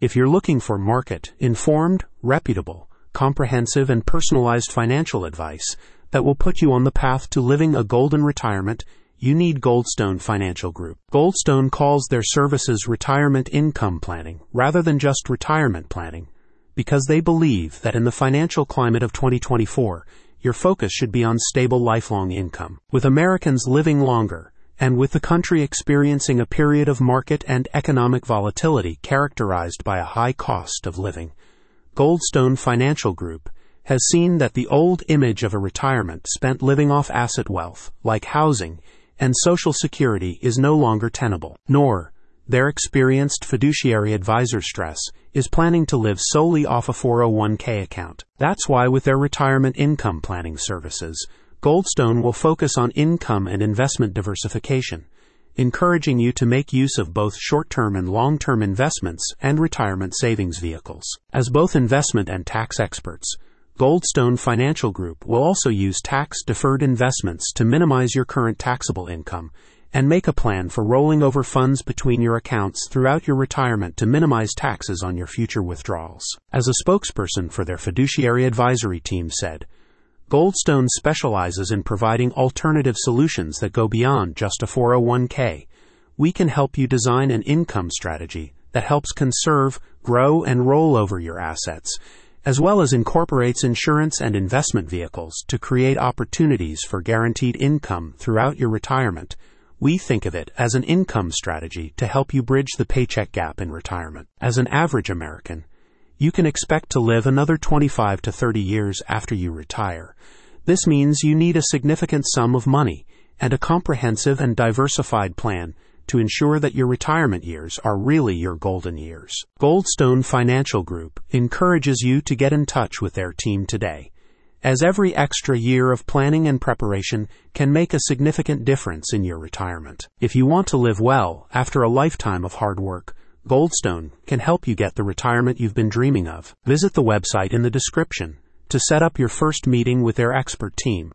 If you're looking for market-informed, reputable, comprehensive, and personalized financial advice that will put you on the path to living a golden retirement, you need Goldstone Financial Group. Goldstone calls their services retirement income planning rather than just retirement planning, because they believe that in the financial climate of 2024, your focus should be on stable lifelong income. With Americans living longer, and with the country experiencing a period of market and economic volatility characterized by a high cost of living, Goldstone Financial Group has seen that the old image of a retirement spent living off asset wealth, like housing and Social Security, is no longer tenable. Nor, their experienced fiduciary advisor Stress is planning to live solely off a 401k account. That's why with their retirement income planning services, Goldstone will focus on income and investment diversification, encouraging you to make use of both short-term and long-term investments and retirement savings vehicles. As both investment and tax experts, Goldstone Financial Group will also use tax-deferred investments to minimize your current taxable income and make a plan for rolling over funds between your accounts throughout your retirement to minimize taxes on your future withdrawals. As a spokesperson for their fiduciary advisory team said, Goldstone specializes in providing alternative solutions that go beyond just a 401k. We can help you design an income strategy that helps conserve, grow, and roll over your assets, as well as incorporates insurance and investment vehicles to create opportunities for guaranteed income throughout your retirement. We think of it as an income strategy to help you bridge the paycheck gap in retirement. As an average American, you can expect to live another 25 to 30 years after you retire. This means you need a significant sum of money and a comprehensive and diversified plan to ensure that your retirement years are really your golden years. Goldstone Financial Group encourages you to get in touch with their team today, as every extra year of planning and preparation can make a significant difference in your retirement. If you want to live well after a lifetime of hard work, Goldstone can help you get the retirement you've been dreaming of. Visit the website in the description to set up your first meeting with their expert team.